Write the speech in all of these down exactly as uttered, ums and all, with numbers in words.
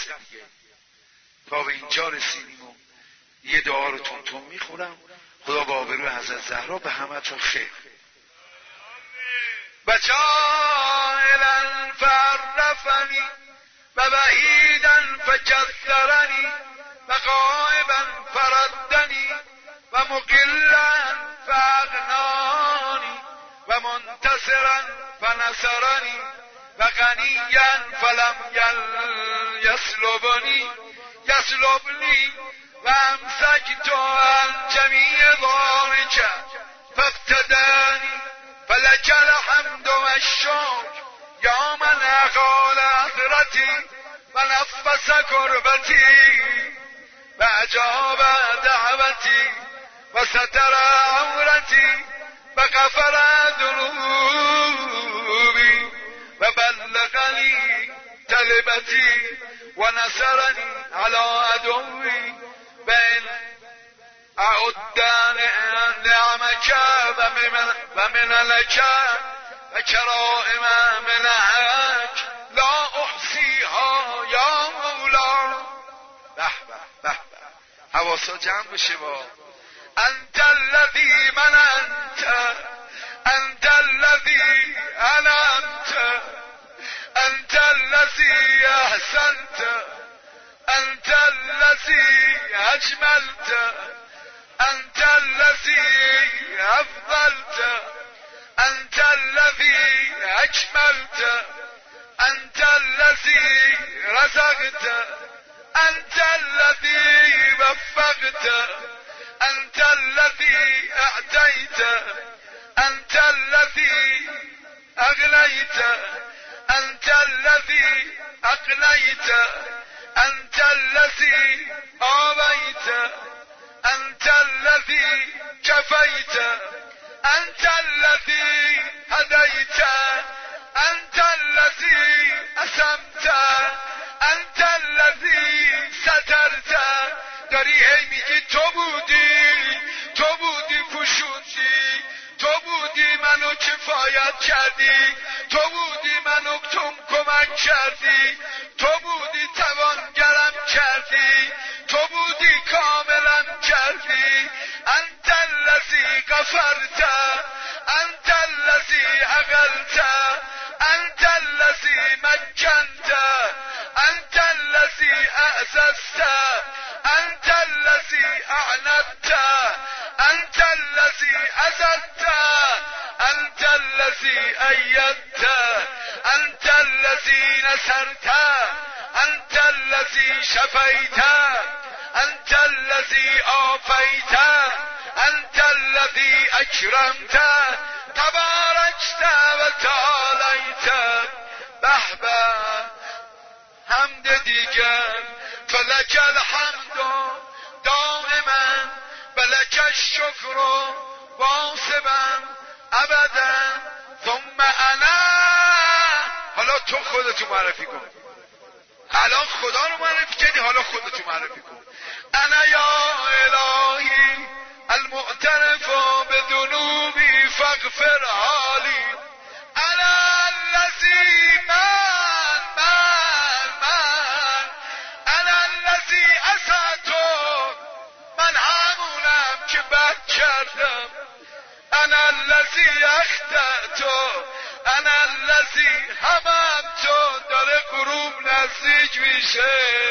دیگه. تا به اینجا رسیدیم و یه دعا رو تون تون میخورم. خدا با آبروی حضرت زهرا به همتون خیر. و جاهلا فعرفنی و بعیدا فکثرنی و غائبا فردنی و مقلا فاغنانی و منتصرا فنصرنی و غنیا فلم یسلبنی یسلبنی و امسکت عن جمیع ذلک فابتدانی فلک الحمد والشکر یا من اقال حضرتی و نفس کربتی و اجاب دعوتی و ستر عورتی و غفر ذنوبی و بلغنی طلبتی و نصرنی علی عدوی و ان اعدن نعمک و منلک و کرائم منهک لا احصیها یا مولا. به به به به، حواسا جمع بشه. با انت الذی من انت انت الذی انا انت انت الذی احسنت انت الذی اجملت انت الذی افضلت انت الذی اکملت انت الذی رزقت انت الذی وفقت انت الذی اعطیت انت الذی اغنیت انت الذی اقنیت انت الذی آویت انت الذی کفیت انت الذی هدیت انت الذی اسمت انت الذی سترت. داری هی میگی تو بودی تو بودی پوشوندی تو بودی منو کفایت کردی تو بودی منو تون کمک کردی تو بودی توانگرم کردی تو بودی کاملم کردی. انت الذی غفرت انت الذی عقلت انت الذی مکنت انت الذی اعززت انت الذی اعنت انت الذی عزت انت الذی ایدت انت الذی نصرت انت الذی شفیت انت الذی آفیت انت الذی اکرمت تبارکت و تعالیت. به به، حمد دیگر. فلک الحمد دائما و لک الشکر واصبا ابدا ثم انا. حالا تو خودتو معرفی کن. الان خدا رو معرفی کردی، حالا خودتو معرفی کن. انا یا الهی المعترف بذنوبی فاغفر حالی. انا الذی من من من انا الذی عصیتک. من همونم که بد کردم. انا الذی اخطأت انا الذی هممت. داره غروب نزدیک میشه.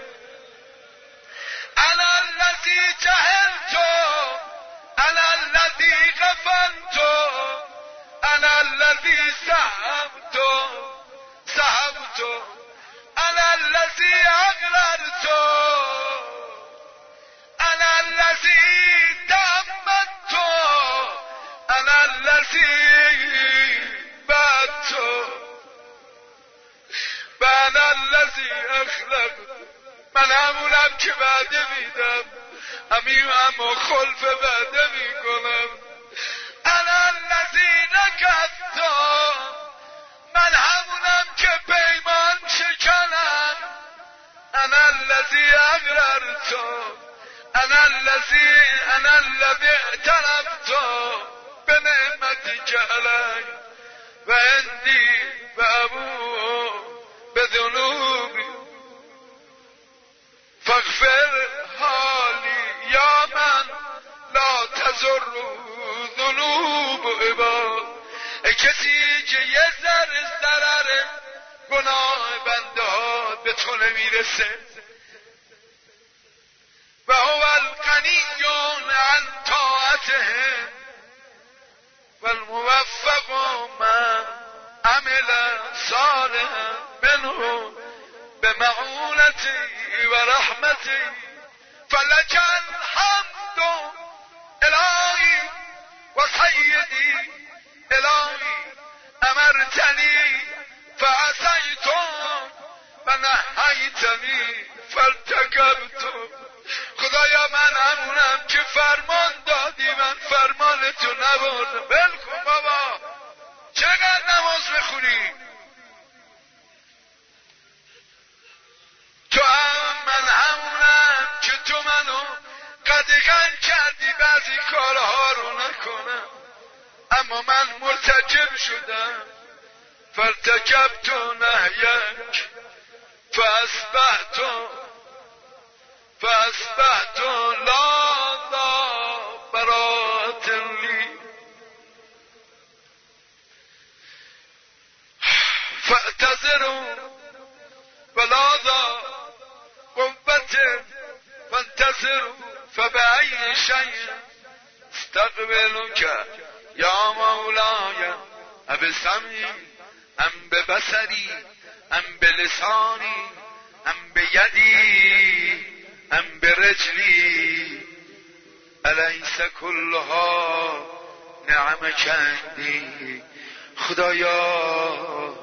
انا الذی جهلت انا الذی غفلت انا الذی سهمت سهمت انا الذی اغررت انا الذی دمت انا الذی بات انا الذی اخلقت. من همونم که وعده میدم همین اما خلف وعده میکنم. انا الذی نکثت. من همونم که پیمان شکنم. انا الذی اغررت انا الذی انا الذی اعترفت به نعمتک علی و عندی و ابو به ذنوبی تزر ذنوب عباد، ای کسی که یه ذره ضرر گناه بنده ها به تو نمیرسه. و هو الغنی عن طاعتهم و الموفق من عمل صالحا منه به معونتی و رحمتی فلک الحمد الهی و سیدی الهی امرتنی فعصیت و نهیتنی فارتکبت. خدایا من همونم که فرمان دادی من فرمانتو نبردم. ول کن بابا، چقدر نماز بخونی تو هم من همونم که تو منو قدغن کردی بعضی کارها رو نکنم، اما من مرتکب شدم. فارتکبت نهیک فاصبحت فاصبحت لا ذا براءة لی فاعتذروا ولا ذا قوة فانتظروا فبأي شيء استقبلك یا مولاي أبسمعي ام ببصري ام بلساني ام بیدی ام برجلی الیس کلها نعمک عندی. خدایا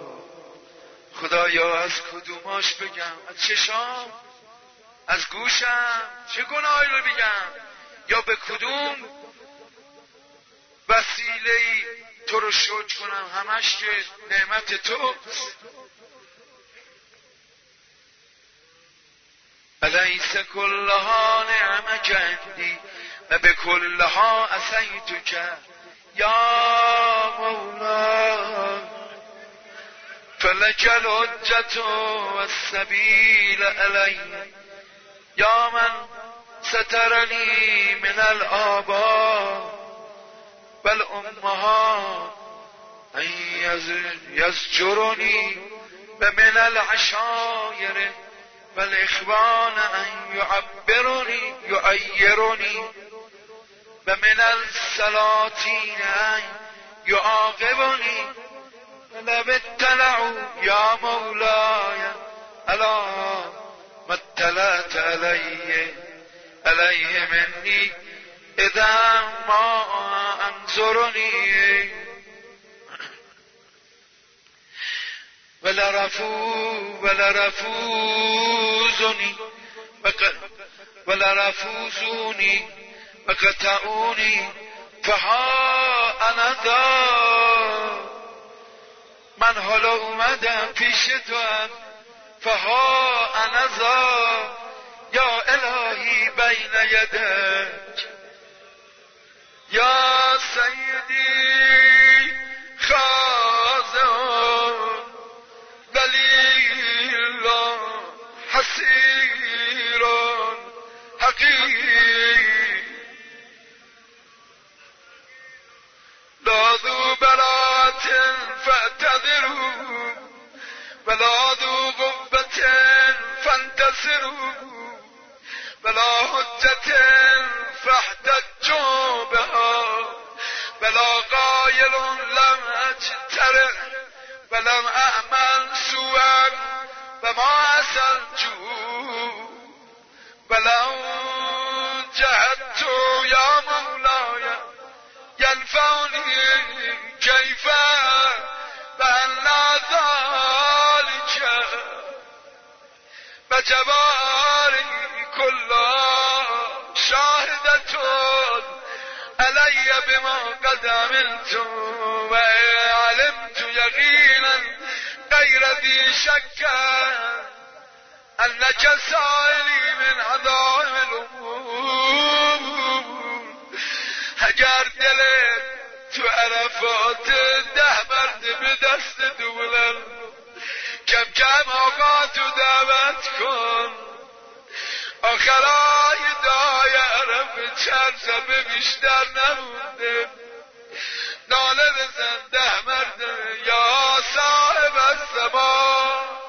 خدایا از کدوماش بگم؟ از چشام؟ از گوشم؟ چه گناهی رو بگم؟ یا به کدوم وسیله‌ای تو رو شکر کنم؟ همش که نعمت توست. الیس کلها نعمک عندی و به کلها عصیتک یا مولا فلک الحجة والسبیل علی یا من سترنی من الآباء والامهات ان یزجرنی و من العشایر والاخوان ان يعبرني يعيرني و من السلاطين ان يعاقبني ولو اطلعوا يا مولاي الا ما اطلعت عليه عليه مني اذا ما انظرني ولرفو ولرفوزني ولرفوزوني وقطعوني فها انا ذا من حالا اومدم پیش تو هم فها انا ذا یا الهی بین یدک یا سیدی خازن دلیل حسیر حقیر لا ذو برات فاعتذروا ولا ذو قوة فانتصروا ولا حجة فاحتجوا بها ولا قائل لم اجترئ ولم اعمل سوءا وما اسلجوا ولو جهدت يا مولاي ينفعني كيف بأن ذلك بجباري كلها شاهدة علي بما قد عملت وعلمت يقينا غير ذي شك أنك سائلي من عظائم الأمور. اگر دلت تو عرفات ده مرد به دست دولن کم کم آقا تو دعوت کن آخرای دای عرفه به چند شبه بیشتر نمونده، ناله بزن ده مرده یا صاحب الزمان.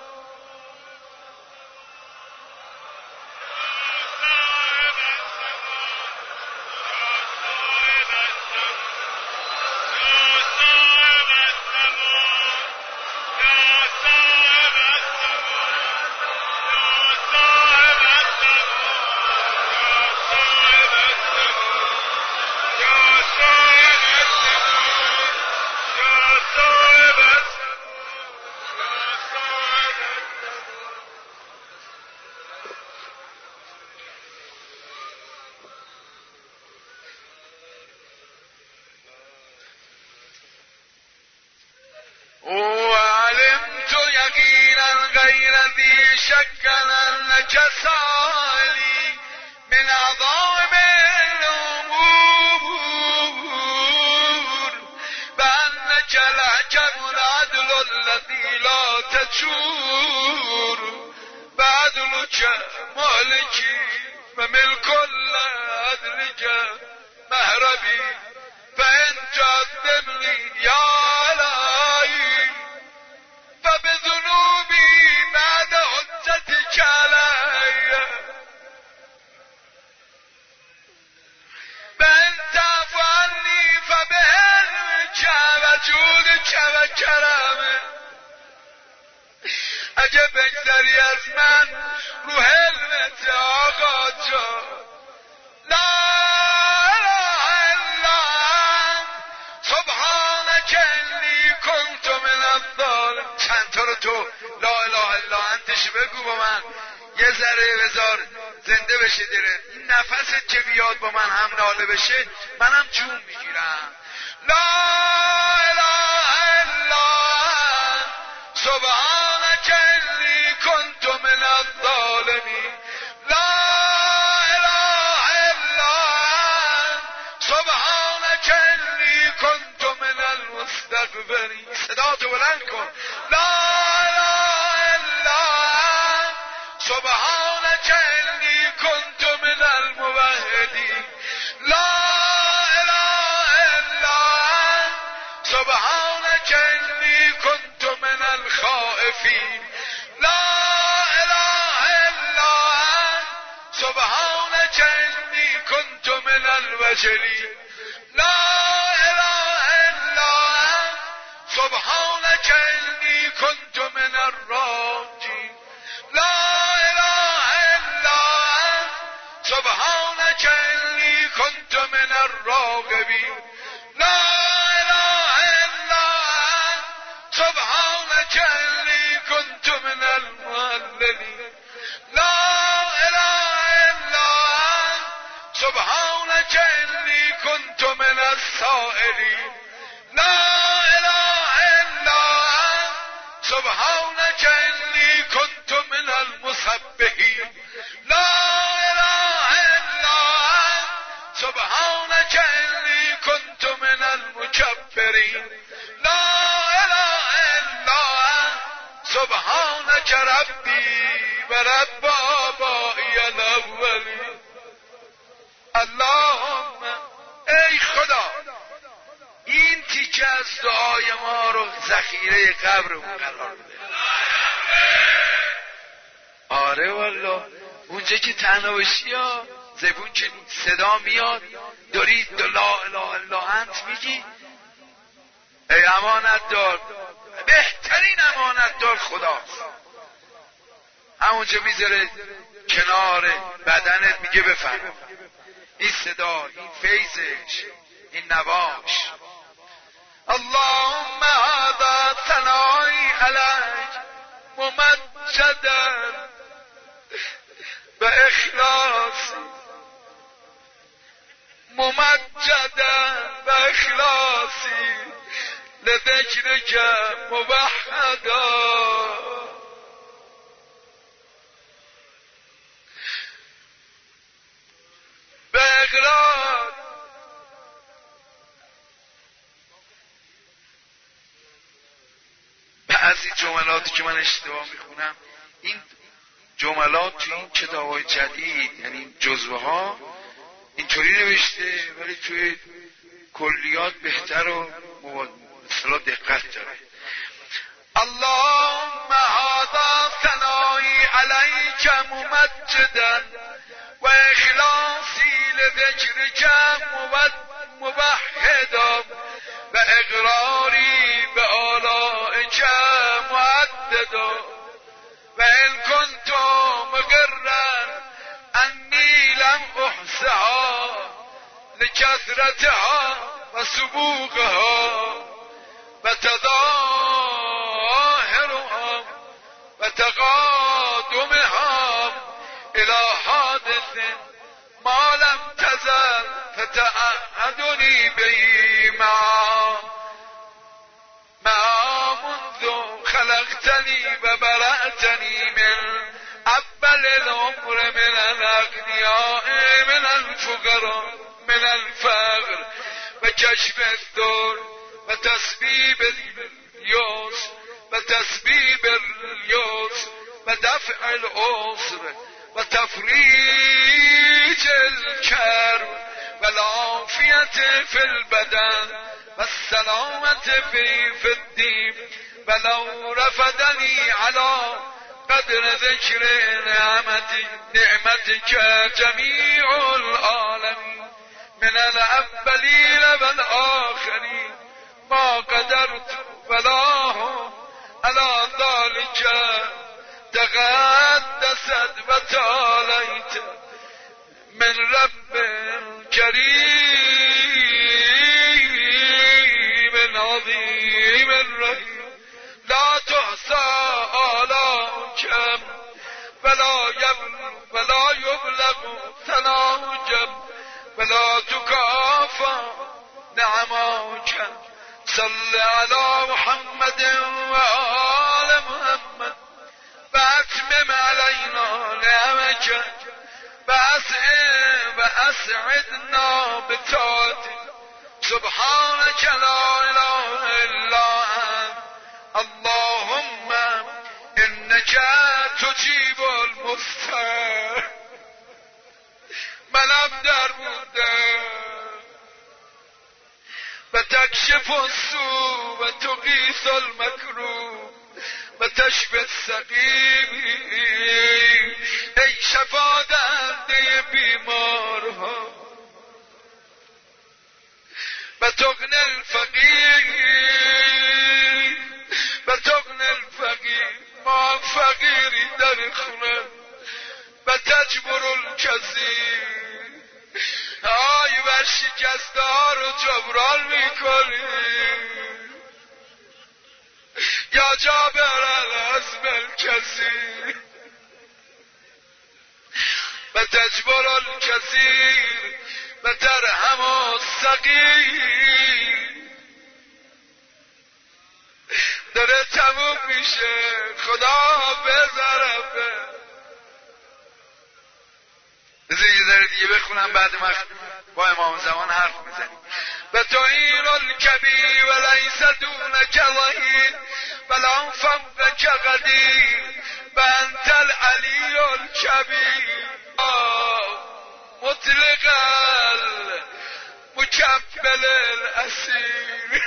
وعلمت يقينا غير ذي شك أنك سالي من عظائم الأمور، بأنك الحكم العدل الذي لا تجور، بعدلك مهلكي وملك عدلك مهربي، فإن تعذبني يا إلهي فبذنوبي بعد حجتك علي، فإن تعف عني فبحلمك وجودك وكرمك، اگه بگذری از من رو حلمت آقا جان، لا اله الا انت سبحانك انی کنت من الظالمین. چند تا رو تو لا اله الا انتش بگو با من، یه ذره بذار زنده بشه دلت، این نفست که بیاد با من هم ناله بشه منم جون میگیرم. لا اله الا انت سبحانك انی کنت من الظالمین. لا اله الا انت سبحانك انی کنت من المستكبرین. صدا تو بلند کن. لا اله الا انت سبحانك انی کنت من الموحدین. لا اله الا انت سبحانك انی کنت من الخائفین. لا اله الا انت سبحانك انی کنت من الوجلین. لا اله الا انت سبحانك انی کنت من الراجین. لا اله الا انت سبحانك انی کنت من الراغبین. لا اله الا انت سبحانك انی کنت من المعللین. لا اله الا انت سبحانك انی کنت من السائلین. لا اله الا انت سبحانك انی کنت من المسبحین. لا اله الا انت سبحانك انی کنت من المکبرین. لا اله الا انت سبحانك ربی و رب آبائی الاولین. اللهم ای خدا این تیکه از دعای ما رو ذخیره قبرمون قرار بده. آره والله اونجا که تنها باشی ها زبون که صدا میاد داری دو لا اله الا انت میگی، ای امانت دار، بهترین امانت دار خداست. همونجا میذاره کنار بدنت میگه بفهم این صدا، این فیضش، این نواش. اللهم هذا ثنایی علیک ممجدا و اخلاصی، ممجدا و اخلاصی لذکرک موحدا. به اقرار بعضی جملاتی که من اشتباه میخونم، این جملات تو این کتاب‌های جدید یعنی جزوه ها اینطوری نوشته ولی توی کلیات بهتر و مثلا دقت داره. اللهم هذا ثنایی علیک ممجدا و اخلاصی لذکرک موحدا و اقراری به آلائک معددا و ان کنت مقرا انی لم احصها لکثرتها و سبوقها و تظاهرها و تقادمها الى حادث ما لم تزل فتعهدني به معا معا منذ خلقتني و برأتني من اول العمر من الاغنیاء من الفقراء من الفقر و کشف الدر و تسبیب الیوس و تسبیب الیوس و دفع العسر و تفریج الکرب و العافیت فی البدن و السلامت فی فی الدین و لو رفدنی علی قدر ذکر نعمتی نعمتک جمیع العالمین من الاولین و الاخرین ما قدرت ولا هم على ذلك تقدست و تعالیت من رب کریم عظیم رحیم لا تحصى آلاؤك ولا ولا يبلغ ثناؤك ولا تكافى نعماؤك صل على محمد وآل محمد واتمم علينا نعمك واسعدنا بطاعتك سبحانك لا اله الا انت اللهم انك تجيب المضطر منم در بوده و تکشف السوء و تغیث المکروه و تشفی السقیم ای شفا دهنده بیمارها و تغنی الفقیر و تغنی الفقیر ما فقیری در خونه و تجبر الکثیر آی و شکسته ها رو جبران میکنی یا جابر العزم الکثیر و تجبر الکثیر و ترحم الصغیر. داره تموم میشه، خدا بذاره. بذار یه ذره دیگه بخونم بعد ما با امام زمان حرف میزنیم. و تعین الکبیر و لیس دونک ظهیر ولا فوقک قدیر و انت العلی الکبیر مطلق المکبل الاسیر.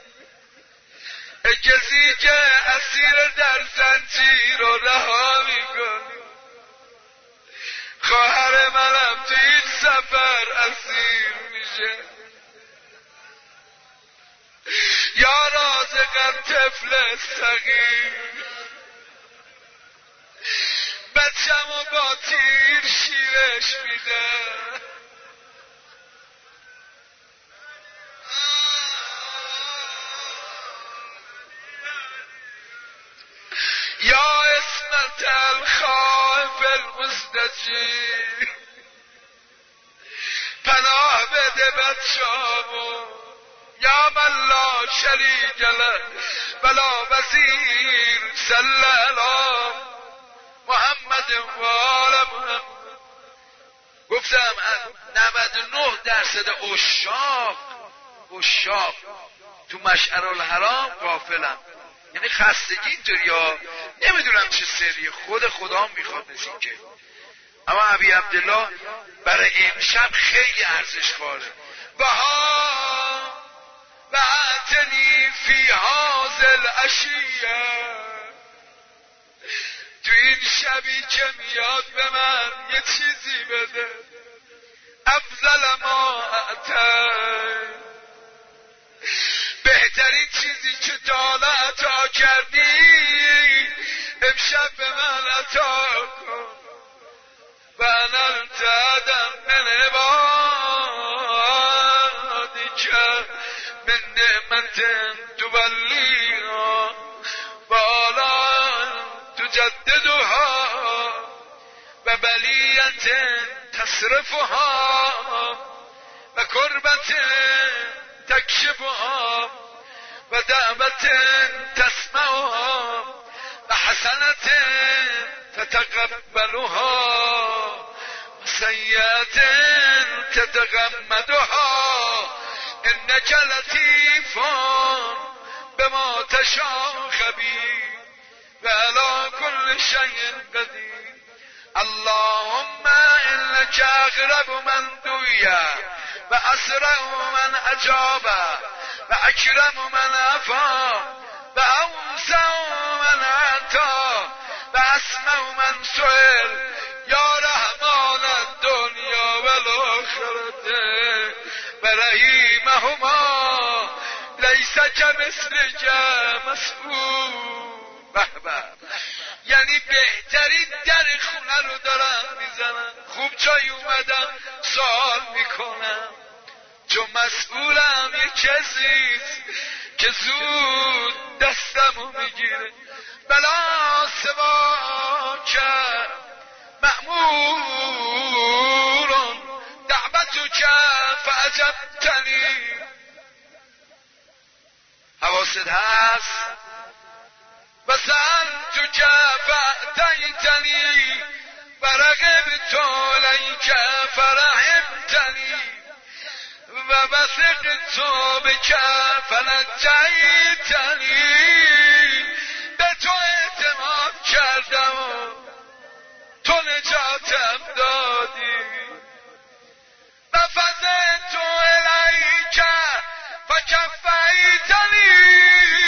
کسی که اسیر در زنجیر رو رها میکنی. خواهر منم تو این سفر اسیر میشه. یا رازقم طفل صغیر بچه‌مو با تیر شیرش میده. یا اسمت الخائف المستجیر پناه بده بچه‌مو. یا من لا شریک له ولا وزیر صلی علی محمد و آل محمد. گفتم نود و نه درصد عشاق عشاق تو مشعر الحرام غافلم. یعنی خستگی اینطوری ها، نمیدونم چه سری، خود خدا میخواد نزین که اما ابی عبدالله برای امشب خیلی ارزش قائله. بها بعتنی فی هازل عشیه، تو این شبی که میاد به من یه چیزی بده. افضل ما اعطی، بهترین چیزی که تا حالا عطا کردی امشب به من عطا کن. و انا التعدم من عبادی که من نعمت تبلیغا بالا تجددها و بلیت تصرفها و کربت تکشفها و دعوت تسمعها و حسنت تتقبلها و سیئت تتغمدها انک لطیف بما تشاء خبیر و علی کل شیء قدیر. اللهم انك اقرب من دویه و اسرع من اجابه و اکرم من عفا و اوسع من عطا و اسمع من سئل یا رحمان الدنیا و الاخرة و رحیمهما لیس کمثلک مسئول. بهبه، یعنی بهترین در خونه رو دارم میزنم. خوب جایی اومدم سوال میکنم، چون مسئولم یه کسیست که زود دستمو میگیره. بلا سوا که مأمورون دعوتو که فعجبتنی. حواست هست؟ و سألتو که فأتیتنی و رغبت الیک فرحمتنی و وثقت بک فنجیتنی. به تو اعتماد کردم و تو نجاتم دادی. و فزعت الیک فکفیتنی.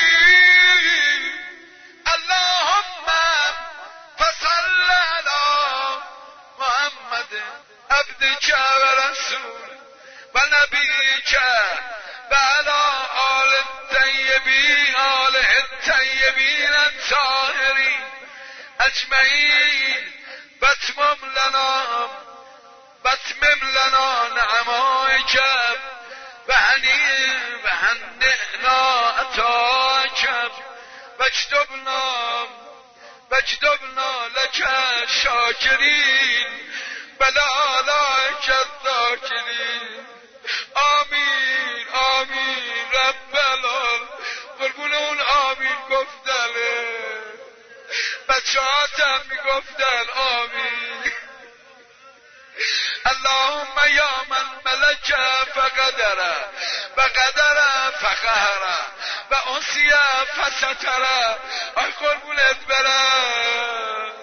اللهم فصل علی محمد عبدک و رسول و نبیک و علی آل الطیبین آله الطیبین الطاهرین اجمعین. بتمم لنا بتمم لنا نعمائک و هنی و هنئنا عطاک واجدبنا واجدبنا لك شاکرین بلا لك الذاکرین. آمین آمین رب العالمین. قربون اون آمین گفتنه، بچه هاتم میگفتن آمین. اللهم یا من ملک فقدر و قدر فقهر و انسیه فستره. آی قربونت برم،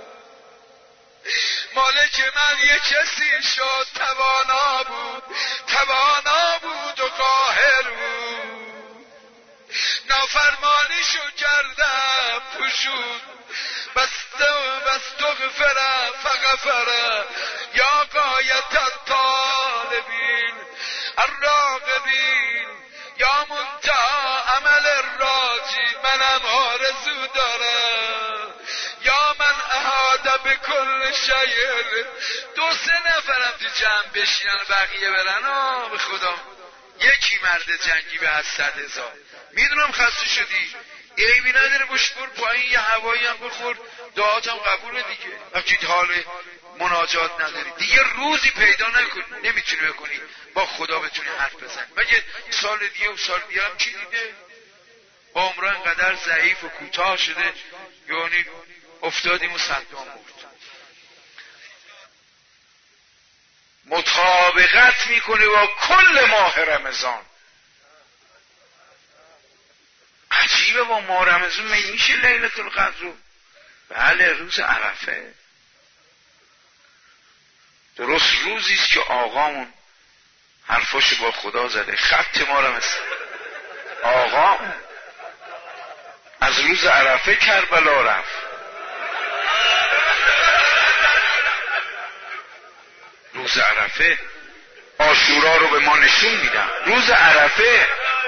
مالک من یه کسی شد توانا بود، توانا بود و قاهر بود. نافرمانیشو کردم پوشود بستغفر فغفر. یا قایت الطالبین الراغبین یا منتهی عمل الراجی. منم آرزو دارم. یا من احاط بکل شیء. دو سه نفرم تو جمع بشینن بقیه برن. آه به خدا یکی مرد جنگی به از صد هزار. میدونم خسته شدی، عیبی نداره، باش بر پایین یه هوایی هم بخور، دعاتم قبوله دیگه. وقتی حال مناجات نداری دیگه روزی پیدا نکن نمیتونی بکنی با خدا بتونی حرف بزنی. مگه سال دیگه و سال دیگه هم چی دیده؟ عمره انقدر ضعیف و کوتاه شده، یعنی افتادیم و صدام برد. مطابقت میکنه با کل ماه رمضان. عجیبه با ماه رمضان میشه لیلة القدر. بله روز عرفه. درست روزیست که آقامون حرفاشو با خدا زده، خط ما رو مثل آقامون از روز عرفه کربلا رفت. روز عرفه عاشورا رو به ما نشون میدن. روز عرفه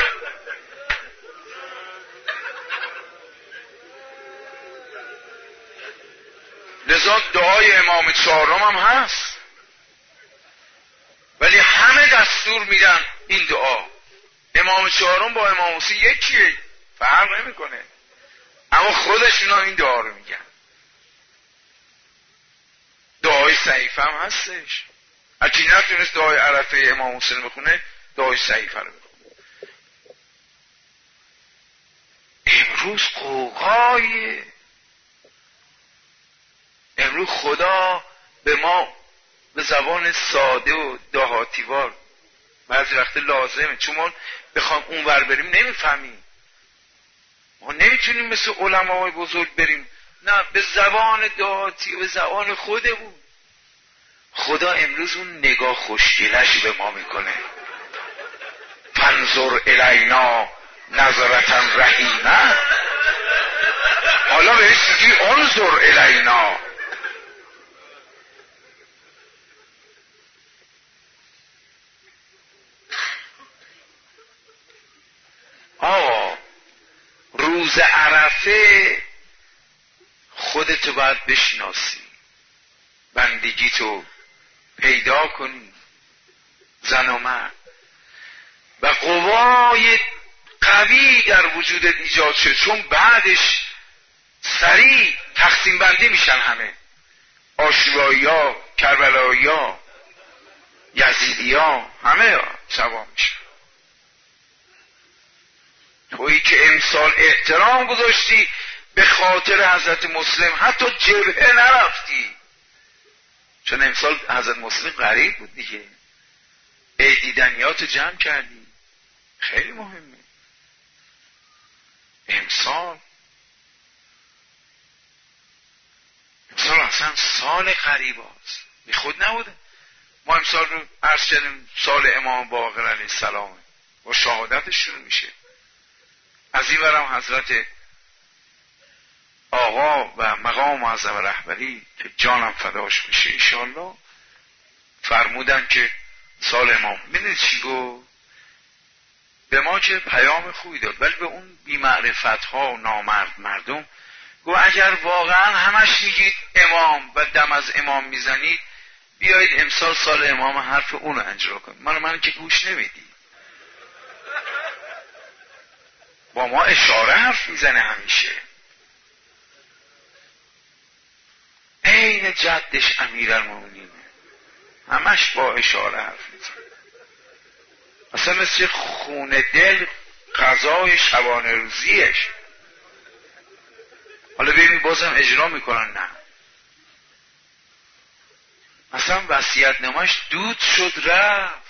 لذا دعای امام چهارم هم هست، ولی همه دستور میدن این دعا. امام چهارم با امام حسین یکیه، فرق نمیکنه، اما خودشون این دعا رو میگن. دعای صحیفه هم هستش، اگه نتونست دعای عرفه امام حسین بخونه دعای صحیفه رو بخونه. امروز قوقای امروز خدا به ما به زبان ساده و دهاتیوار بعضی وقت لازمه، چون ما بخوام اون ور بریم نمیفهمیم، ما نمیتونیم مثل علماء بزرگ بریم، نه به زبان دهاتی و به زبان خودمون. خدا امروز اون نگاه خوشگلش به ما میکنه، فانظر الینا نظرتا رحیمه. حالا بهش میگی انظر الینا. آقا روز عرفه خودتو باید بشناسی، بندگی تو پیدا کنی، زن و مرد، و قوای قوی در وجودت ایجاد شد، چون بعدش سریع تقسیم بندی میشن همه، عاشورایی ها، کربلایی ها، یزیدی ها، همه سوا میشن. تویی که امسال احترام گذاشتی به خاطر حضرت مسلم، حتی جبهه نرفتی، چون امسال حضرت مسلم غریب بود دیگه، دیدنیات جمع کردی، خیلی مهمه. امسال امسال اصلا سال غریب هست، بی خود نبوده. ما امسال رو عرض کردیم سال امام باقر علیه السلام با شهادتش شروع میشه. از این ورم حضرت آقا و مقام معظم رهبری که جانم فداش بشه انشاءالله فرمودن که سال امام. میدونید چی گفت؟ به ما که پیام خوبی داد، ولی به اون بی‌معرفت ها و نامرد مردم گفت اگر واقعا همش میگید امام و دم از امام میزنید، بیایید امسال سال امام حرف اون رو اجرا کنید. من من که گوش نمیدی، با ما اشاره حرف میزنه همیشه، عین جدش امیرالمومنینه، همش با اشاره حرف میزنه، اصلا مثل خون دل غذای شبانه روزیش. حالا ببین بازم اجرا میکنن، نه اصلا وصیت نامش دود شد رفت.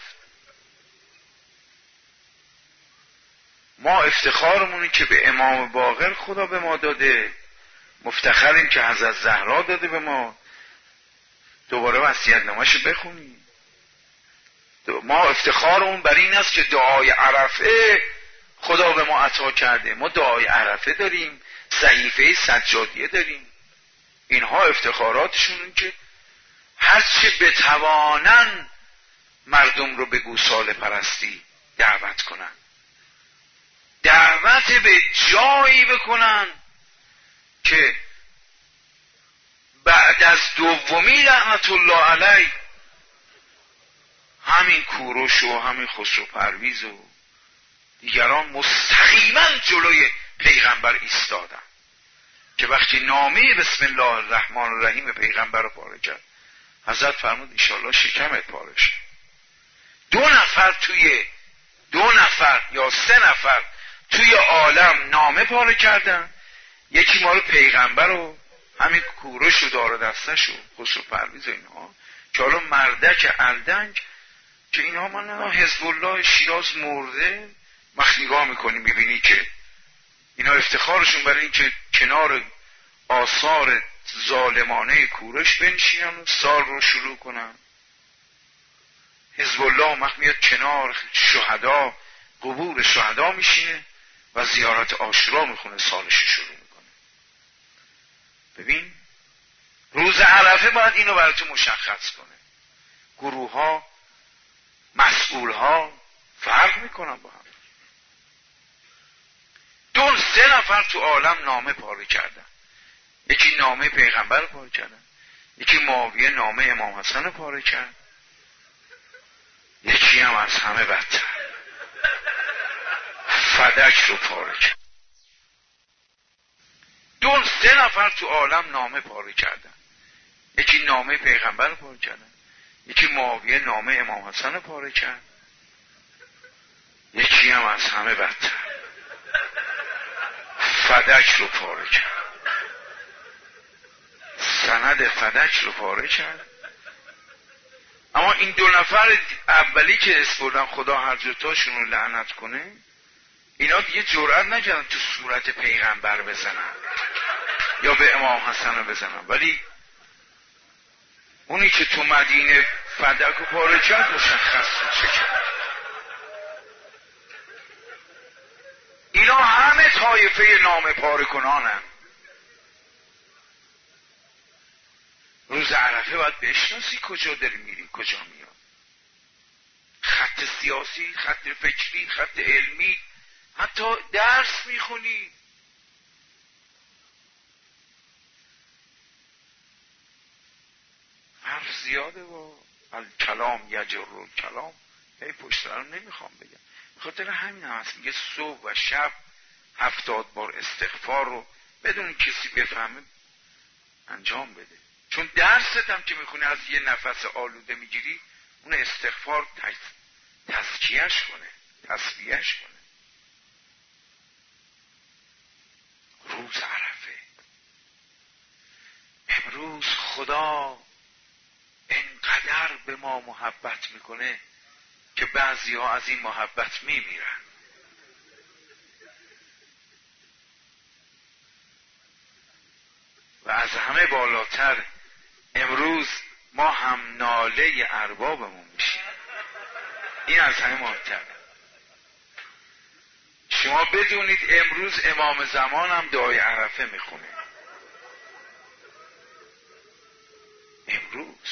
ما افتخارمونه که به امام باقر خدا به ما داده، مفتخریم که حضرت زهرا داده به ما، دوباره وصیت نامه‌شو بخونیم. ما افتخارمون بر این است که دعای عرفه خدا به ما عطا کرده، ما دعای عرفه داریم، صحیفه سجادیه داریم، اینها افتخاراتشون که هرچه بتوانن مردم رو به گوساله پرستی دعوت کنن، دعوت به جایی بکنن که بعد از دومی رحمت الله علیه همین کوروش و همین خسرو پرویز و دیگران مستقیما جلوی پیغمبر ایستادن که وقتی نامه بسم الله الرحمن الرحیم پیغمبر رو پاره کرد، حضرت فرمود انشالله شکمت پاره شه. دو نفر توی دو نفر یا سه نفر توی عالم نامه پاره کردن، یکی مال پیغمبر و همین کوروش و دار دستش و خسرو پرویز و اینها، که حالا مردک الدنگ که اینها من حزب الله شیراز مرده، وقتی نگاه میکنی میبینی که اینا افتخارشون برای این که کنار آثار ظالمانه کوروش بنشینن و سال رو شروع کنن. حزب الله وقت میاد کنار شهدا، قبور شهدا میشینه و زیارت عاشورا میخونه، سالش شروع میکنه. ببین روز عرفه باید اینو برای تو مشخص کنه. گروه ها، مسئول ها فرق میکنن با هم. دو سه نفر تو عالم نامه پاره کردن. یکی نامه پیغمبر رو پاره کردن، یکی معاویه نامه امام حسن رو پاره کرد، یکی هم از همه بدتر فدک رو پاره کرد. دو سه نفر تو عالم نامه پاره کردن. یکی نامه پیغمبر رو پاره کردن، یکی معاویه نامه امام حسن رو پاره کرد، یکی هم از همه بدتر فدک رو پاره کرد. سند فدک رو پاره کرد. اما این دو نفر اولی که اسپردن خدا هر جتاشون رو لعنت کنه، اینا دیگه جرئت نکردن تو صورت پیغمبر بزنن یا به امام حسن رو بزنن، ولی اونی که تو مدینه فدک رو پاره کرد مشخص چه کرد. اینا همه طایفه نامه پاره کنانن. روز عرفه باید بشناسی کجا داری میری، کجا میاد. خط سیاسی، خط فکری، خط علمی، حتی درس میخونی. حرف زیاده با الکلام یجر الکلام. هی پشت رو نمیخوام بگم، خاطر همین هم هست میگه صبح و شب هفتاد بار استغفار رو بدون کسی بفهمه انجام بده. چون درست هم که میخونی از یه نفس آلوده میگیری، اون استغفار تزکیهش کنه، تصفیهش کنه. روز عرفه امروز خدا انقدر به ما محبت میکنه که بعضی ها از این محبت میمیرن. و از همه بالاتر امروز ما هم ناله اربابمون میشیم. این از همه مهمتره. شما بدونید امروز امام زمان هم دعای عرفه میخونه. امروز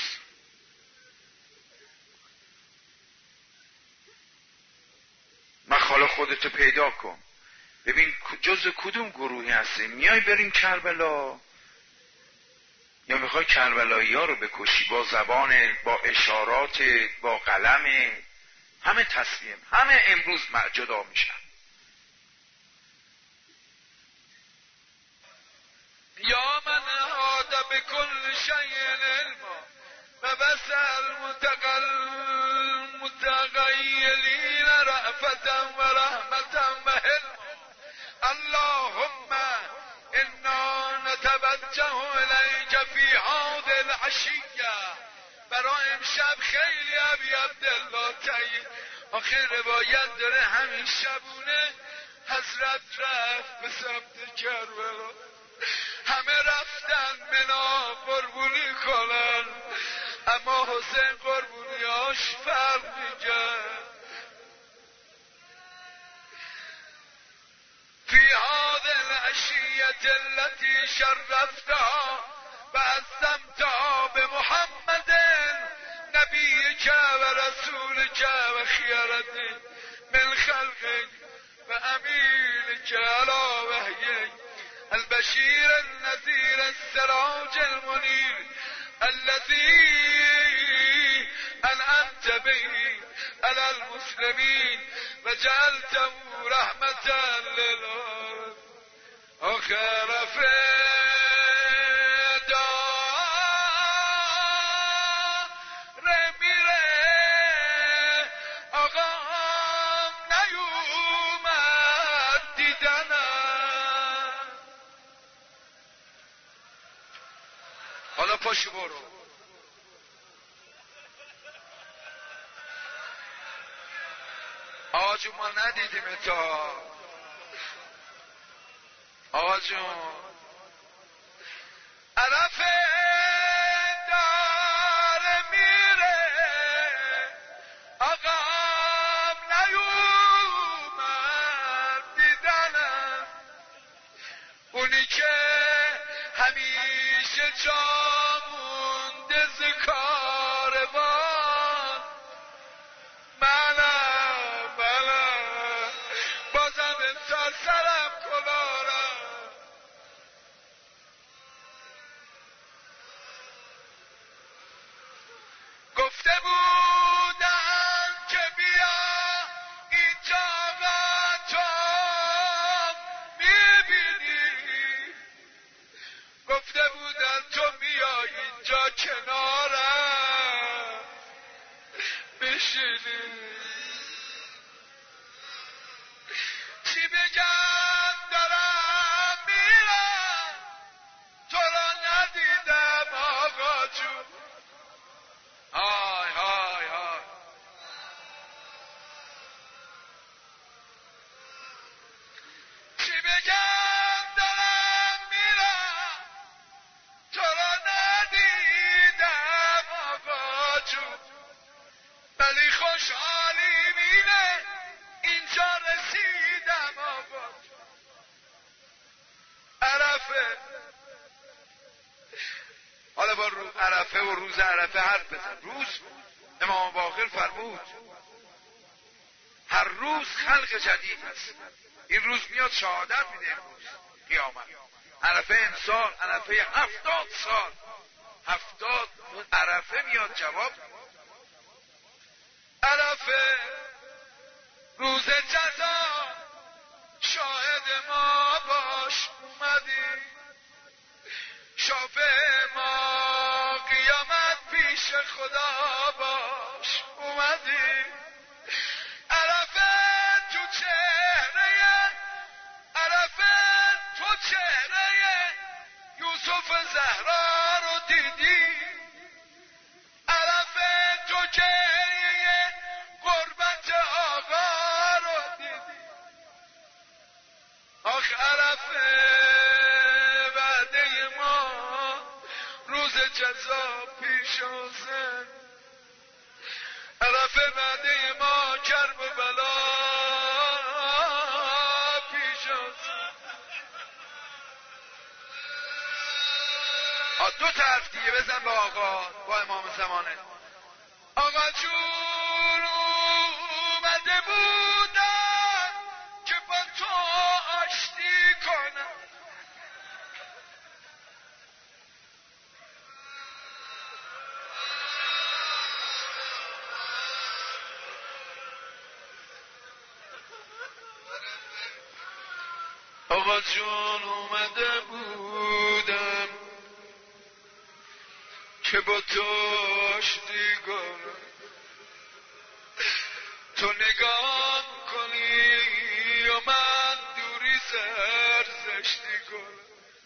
مخاله خودتو پیدا کن، ببین جز کدوم گروهی هستی. میای بریم کربلا یا میخوای کربلایی ها رو بکشی با زبان، با اشارات، با قلم؟ همه تسلیم، همه امروز جدا میشن. یا من احاط بكل شيء علما و بسل متغیلین رأفتا و رحمتا و حلما. اللهم انا نتوجه الیک فی هذه العشیه. برای امشب خیلی ابی عبدالله طیب آخر روایت داره همین شبونه حضرت رفت به سمت کربلا. همه رفتن منا قربونی کنن، اما حسین قربونیاش فرق میکرد. فی هذه العشیة التي شرفتها و عظمتها بمحمد نبیک و رسولک و خیرت من خلقک و امینک علی وحیک البشیر النذیر السراج المنیر الذي انعمت به على المسلمین و جعلته رحمتا للعالمین. آخر فدا رمیره آقا نیومد دیدنم. حالا پاشو برو. آقا جون ما ندیدیم تا. آقا جون عرفه داره میره کنارم بشینی. چی بگم دارم میرم تو را ندیدم آقا جون. های های های چی بگم دارم میرم تو را ندیدم آقا جون، ولی خوشحالی مینه اینجا رسیدم آقا. عرفه، حالا با رو عرفه و روز عرفه حرف بزن. روز امام باقر فرمود هر روز خلق جدید هست. این روز میاد شهادت میده، امروز قیامت. عرفه امسال، عرفه هفتاد سال، هفتاد عرفه میاد جواب. عرفه روز جزا شاهد ما باش اومدی، شافع ما قیامت پیش خدا باش اومدی. عرفه تو چهره، عرفه تو چهره یوسف زهرا رو دیدی، عرفه تو گریه قربت آقا رو دیدی. آخ عرفه وعده ما روز جزا پیش حسین، عرفه وعده ما کرب و بلا پیش حسین. دو طرف دیگه بزن با آقا، با امام زمانه. آقا جون اومده بودم که با تو آشتی کنم، آقا جون اومده بودم که با تو آشتی کنم، تو نگاه کنی و من دوری سرزشتی کنم.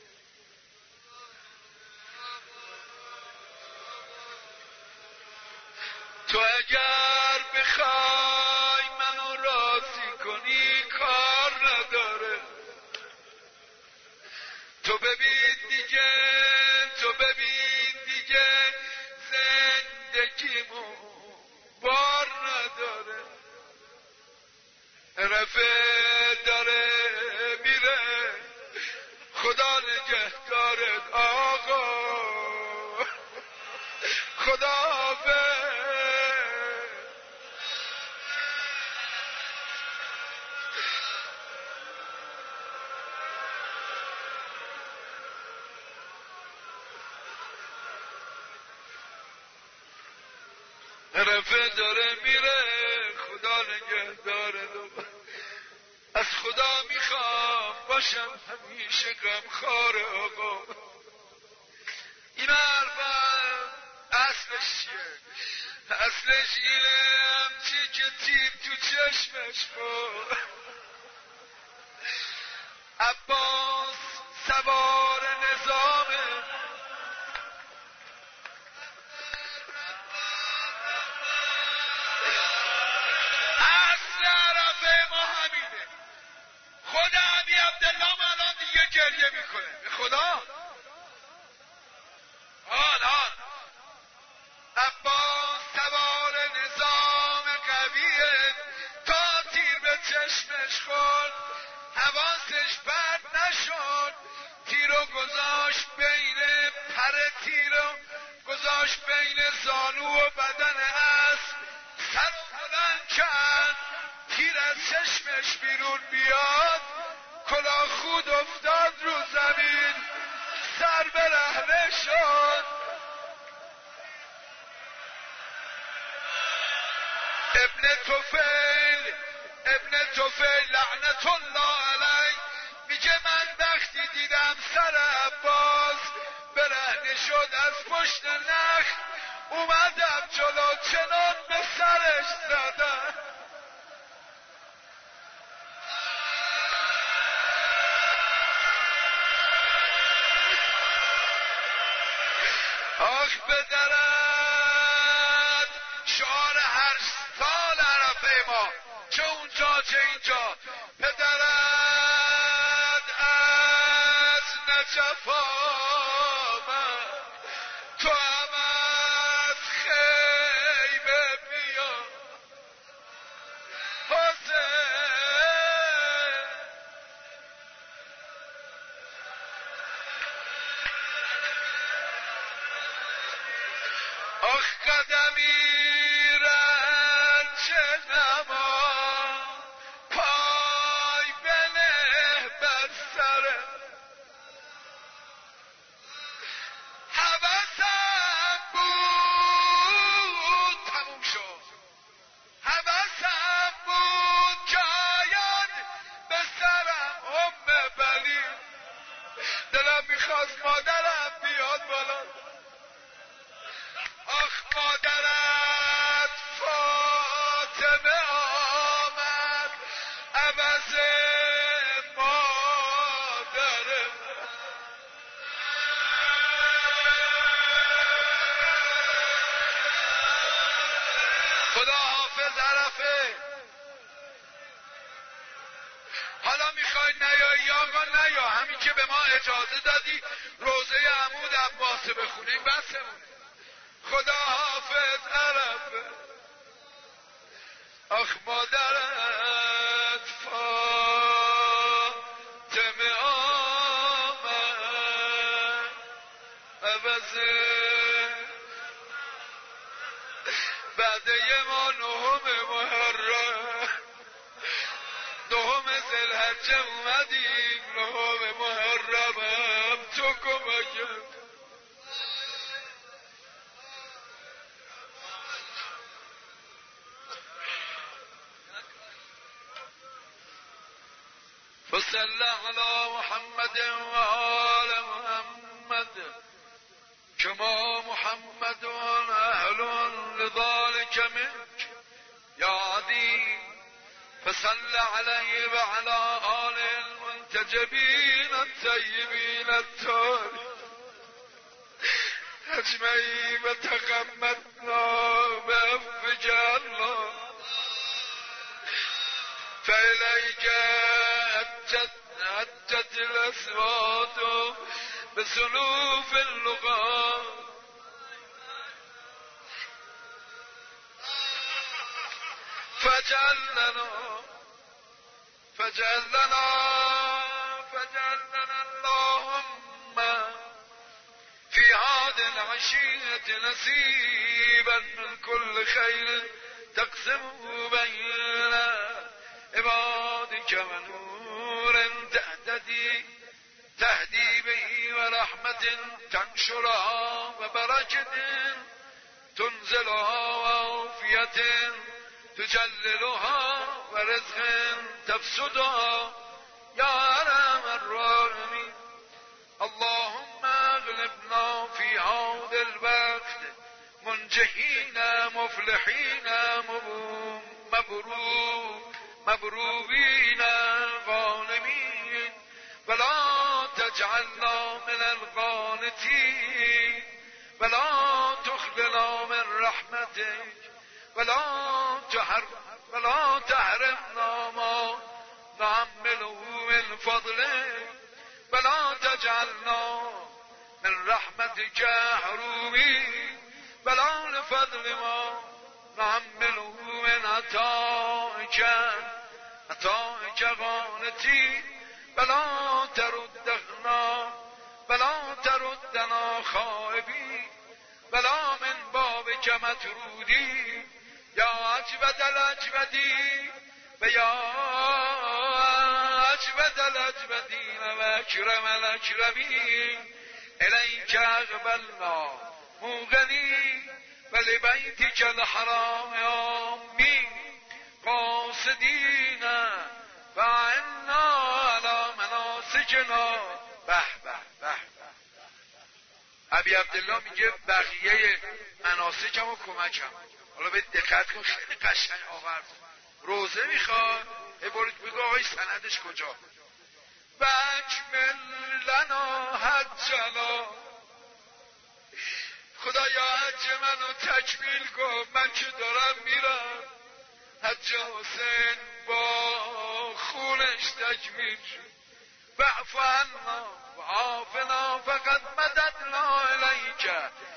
تو اگر بخوای منو راضی کنی کار نداره، تو ببین دیگه، تو ببین دیگه زندگیمون بار نداره. عرفه داره میره خدا نگهدارت آقا، خدا حافظ. عرفه داره میره خدا نگهدارت. از خدا میخوام باشم همیشه غمخوار آقا. این حرفم اصلش چیه؟ اصلش اینه همچی که تیب تو چشمش خود. عباس سوار نظامه، اصل عرفه ما همینه. خود عبی عبدالله الان دیگه گریه میکنه به خدا. حال حال عباس سوار نظام قویه، تا تیر به چشمش خورد حواسش پرت نشد، تیرو گذاشت بین پر تیرو گذاشت بین زانو و بدن اسب، سر و بلند کرد تیر از چشمش بیرون بیاد، کلاه خود افتاد رو زمین، سر برهنه شد. ابن طفیل ابن طفیل لعنت الله علیه میگه من وقتی دیدم سر عباس برهنه شد از پشت نخ، اومدم جلو چنان به سرش زدم. آخ بدرد شعار هر سال عرفه ما، چه اونجا چه اینجا. پدرت از نجف آمد، تو هم از خیمه بیا. حسین آخ قدمی رنج نما، پای بنه بر سرم. حوثم بود تموم شد، حوثم بود جاید به سرم. ام بلی دلم میخواست مادرم بیاد بالا. آخ مادرت فاطمه آمد عوض مادرم. خدا حافظ عرفه. حالا میخوای نیایی آقا نیا، همین که به ما اجازه دادی روزه عمود عباسه بخونیم بسمون. خدا حافظ عرفه. آخ مادرت فاطمه آمد عوض بعده ما نهم محرم، نهم ذوالحجه اومدیم، نهم محرمم تو کمکم. فصل على محمد وآل محمد كما محمد أهل لذلك منك يا عديم. فصل عليه وعلى آل المنتجبين الطيبين الطاهرين أجمعين وتغمدنا بعفوك الله. فإليك أجت أجت الأصوات بسلوف اللغات. فجعلنا فجعلنا فجعلنا اللهم في هذه العشية نصيبا من كل خير تقسمه بيننا عبادك ونور تهتدي تهدي به ورحمة تنشرها وبركة تنزلها وعافية تجللها ورزق تفسدها يا أرحم الراحمين. اللهم اغلبنا في هذا الوقت منجحين مفلحين مبروك مبروبين غانمين، ولا تجعلنا من القانتين، ولا تخذلنا من رحمتك، ولا تحرم ولا تحرمنا ما نعمله من فضلك، ولا تجعلنا من رحمتك محرومين، ولا لفضل ما نعمله من عطائك عطائك قانتين، ولا تردنا ولا تردنا خائبين، ولا من بابك مطرودين يا أجود الأجودين ويا أجود الأجودين وأكرم الأكرمين. إليك أقبلنا موقنين ولبيتك الحرام آمين قاصدين، فعنا على مناسكنا ابی عبدالله میگه بقیه مناسکم و کمکم. حالا به دقت کن، خیلی قشنگ آورد. روزه میخواد برید بگو آقای سندش کجا. بکمل لنا حجنا، خدایا حج منو تکمیل کن، من که دارم میرم حج حسین با خونش تکمیل شد. فاعف عنا وعافنا فقد مددنا الیک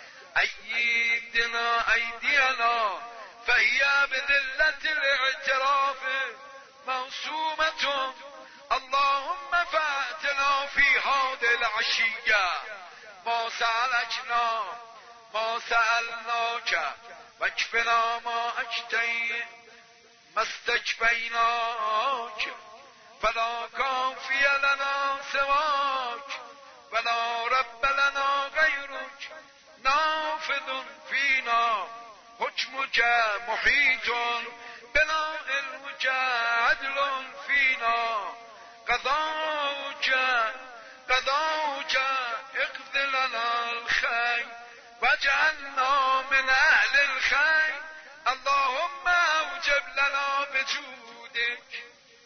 ایدنا ایدینا فهی بذلت الاعتراف موسومة. اللهم فأتنا في هذه العشية ما سألكنا ما سألناك واكفنا ما اجتي ما استكفيناك فلا كافي لنا سواك ولا رب لنا غيرك نافذ فينا حكمك محيط بنا علمك عدل فينا قضاؤك قضاؤك اقض لنا الخير واجعلنا من اهل الخير. اللهم اوجب لنا بجودك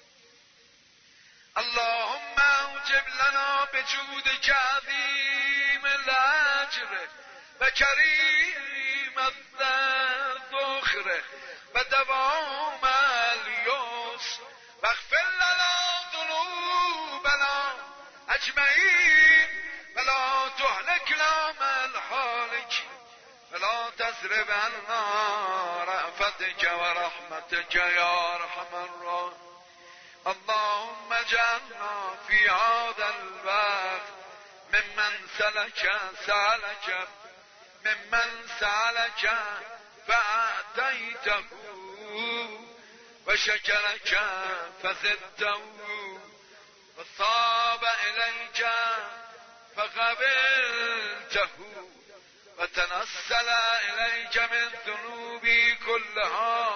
اللهم اوجب لنا بجودك عظيم الاجر وكريم الذخر ودوام اليسر واغفر لنا ذنوبنا اجمعين ولا تهلكنا مع الهالكين ولا تسرب عنا رأفتك ورحمتك يا ارحم الراحمين. اللهم اجعلنا في هذا الوقت ممن سلك سالك ممن سالك فأعطيته وشكرك فزدته وصاب إليك فقبلته وتنسل إليك من ذنوبي كلها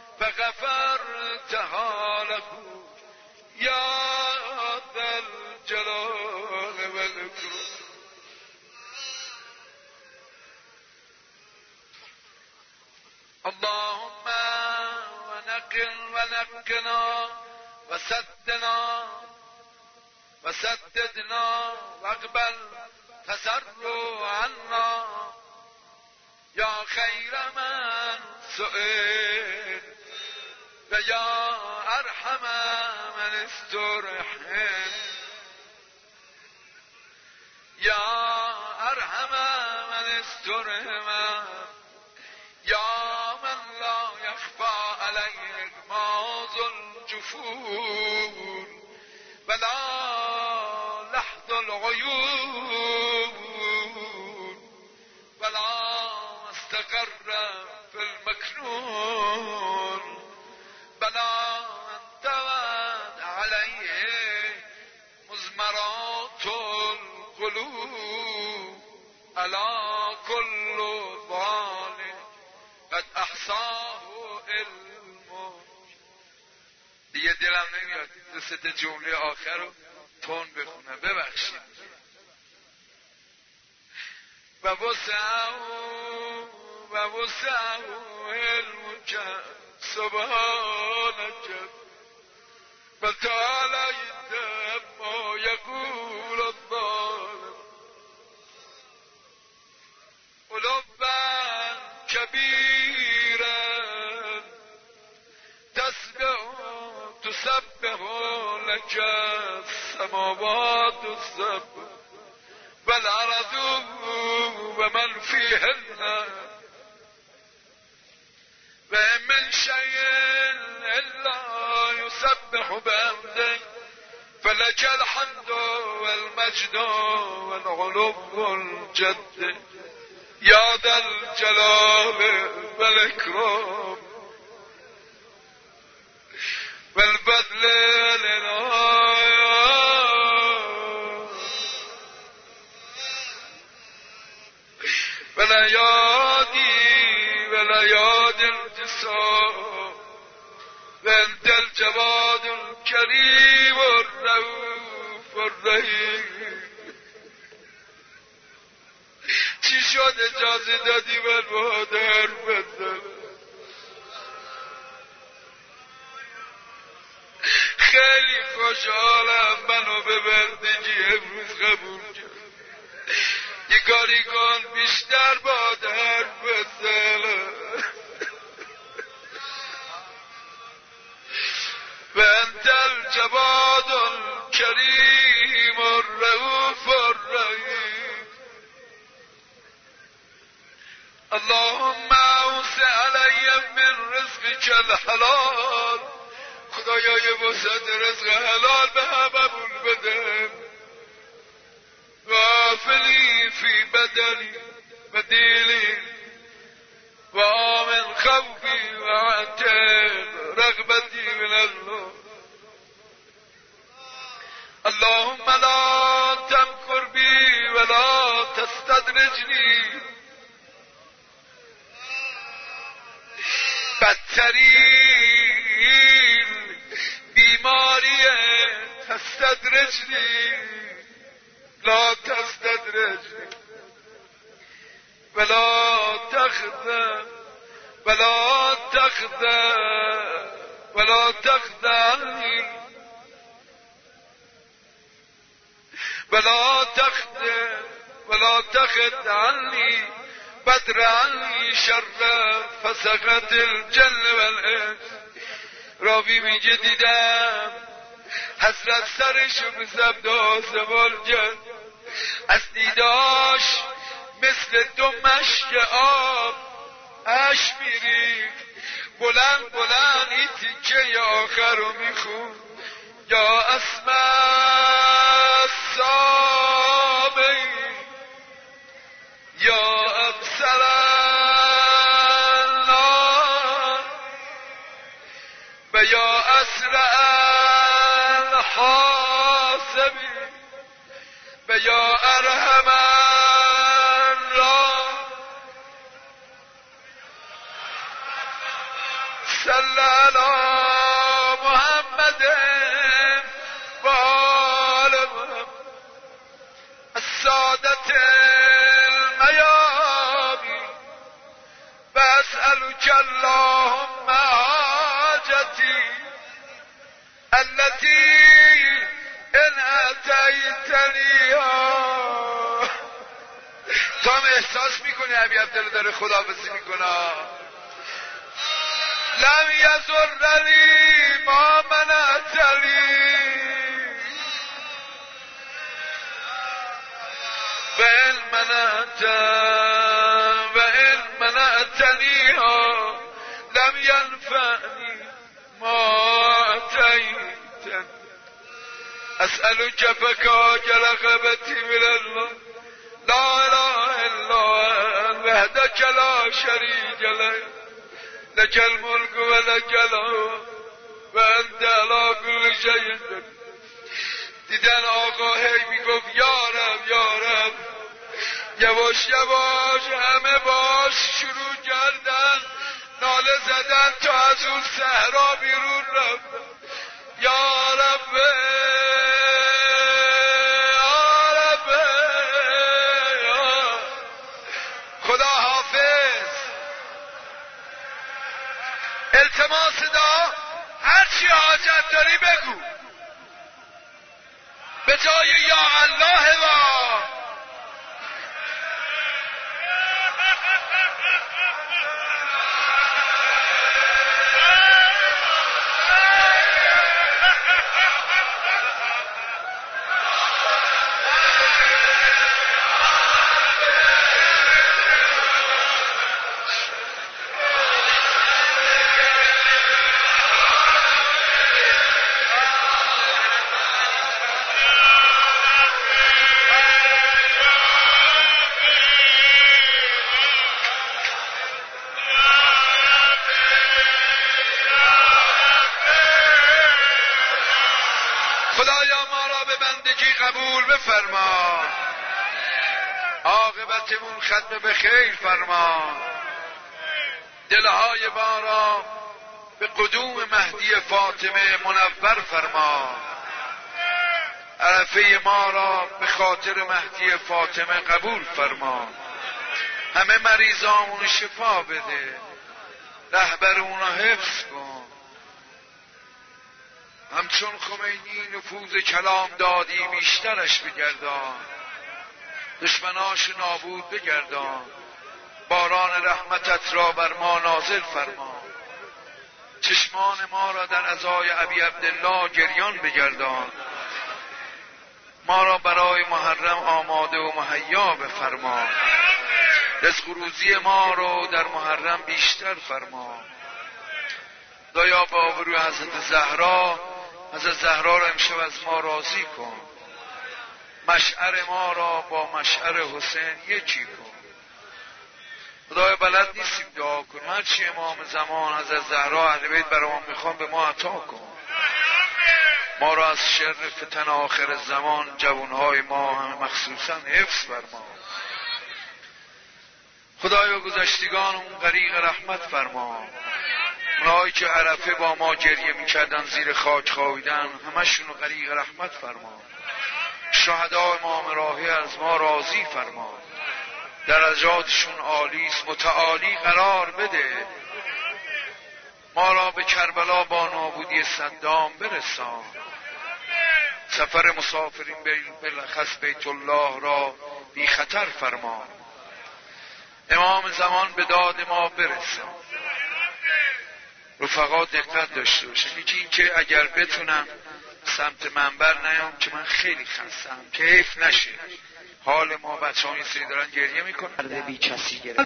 فغفرتها له يا ذا الجلال والإكرام. اللهم ونقل ونقنا وسدنا وسددنا واقبل تسر عنا يا خير من سئل ويا أرحم من استرحم يا أرحم من استرحم يا من لا يخفى عليه إغماض الجفون ولا لحظ العيون ولا استقر في المكنون بلا انتوت عليه مزمرات القلوب ألا كل ظالم قد احصاه علمه. دیگه دلم نمیاد دو سه جمله آخر رو تون بخونم، ببخشید. و وسعه و وسعه علمك سبحانك فتعالى ما يقول الظالم علوا كبيرا تسبح تسبح لك السماوات السبع والأرض ومن فيهن وإن من شيء إلا يسبح بحمدك فلك الحمد والمجد والعلو الجد يا ذا الجلال والإكرام والبذل للآيات وليادي وليادي الجسام وأنت الجواد الكريم الرؤوف الرحيم چی شد اجازه دادی من با در بزنم؟ خیلی خوشحالم منو به بندگی امروز قبول کرد. یه کاری کن بیشتر با در بزنم. و انت الجواد الکریم الرؤوف الرحیم. اللهم اوسع علی من رزقک الحلال. خدایا یه وسعت رزق حلال به هم قبول بده. و عافنی فی بدنی و دینی و آمن خوفی و عتق رغبتی من الله. اللهم لا تمکر بی ولا تستدرجنی. بدترین بیماری تستدرجنی لا تستدرجنی ولا تخزن ولا تخزن ولا تخزنی ولا تخزن ولا تخزنی بدر عنی شر فسقت الجن والانس. راوی میگه دیدم حضرت سرشو به زبد آسمان کرد، از دیداش مثل دو مشک آب اش میریخت. بلند بلند این تیکه آخر رو میخون یا اسماء السامعین یا ابصر النار و یا اسرع الحاسبین و یا ارحم الراحمین. صلی علی محمد و آل محمد السادة الميامين. واسألك اللهم حاجتي التي ان اتيتنيها. تو هم احساس میکنی ابی عبدالله داره خداحافظی میکنه. لم یضرنی ما منعتنی و ان منعت و ان منعتنیها لم ینفعنی ما اتیتنی. اسألک فکاک رغبتی من الله لا اله الا انت وحدک لا شریک لک لک الملک و لک الحمد و انت علی کل شیء قدیر. دیدن آقا هی میگفت یا رب یا رب. یواش یواش همه باش شروع کردن ناله زدن تا از اون صحرا بیرون رفتن. یا رب یا رب یا خدا حافظ. التماس دعا هر چی حاجت داری بگو به جای یا الله و خدایا ما را به بندگی قبول بفرما. عاقبتمون ختم به خیر فرما. دلهای ما را به قدوم مهدی فاطمه منور فرما. عرفه ما را به خاطر مهدی فاطمه قبول فرما. همه مریضامونو شفا بده، رهبر اونا حفظ کن. همچون خمینی نفوذ کلام دادی بیشترش بگردان، دشمناش نابود بگردان، باران رحمتت را بر ما نازل فرما، چشمان ما را در عزای ابی عبدالله گریان بگردان، ما را برای محرم آماده و مهیا بفرما، رزق و روزی ما رو در محرم بیشتر فرما. خدایا با آبروی حضرت زهرا، حضرت زهرا را امشب از ما راضی کن، مشعر ما را با مشعر حسین یکی کن. خدایا بلد نیستیم دعا کن، هرچی امام زمان حضرت زهرا اهل بیت برامون میخوان به ما عطا کن. ما را از شر فتن آخر زمان جوانهای ما هم مخصوصا حفظ فرما. خدایا گذشتگان اون غریق رحمت فرما، اونهایی که عرفه با ما گریه میکردن زیر خاک خوابیدن همشون رو غریق رحمت فرما. شهدای امام راهی از ما راضی فرما، درجاتشون عالیست، متعالی قرار بده. ما را به کربلا با نابودی صدام برسان، سفر مسافرین بالاخص بیت الله را بی خطر فرما. امام زمان به داد ما برسان. رفقا دقت داشته باشن، یکی این که اگر بتونم سمت منبر نیام که من خیلی خستم که حیف نشه حال ما، بچه ها این سری دارن گریه میکنن.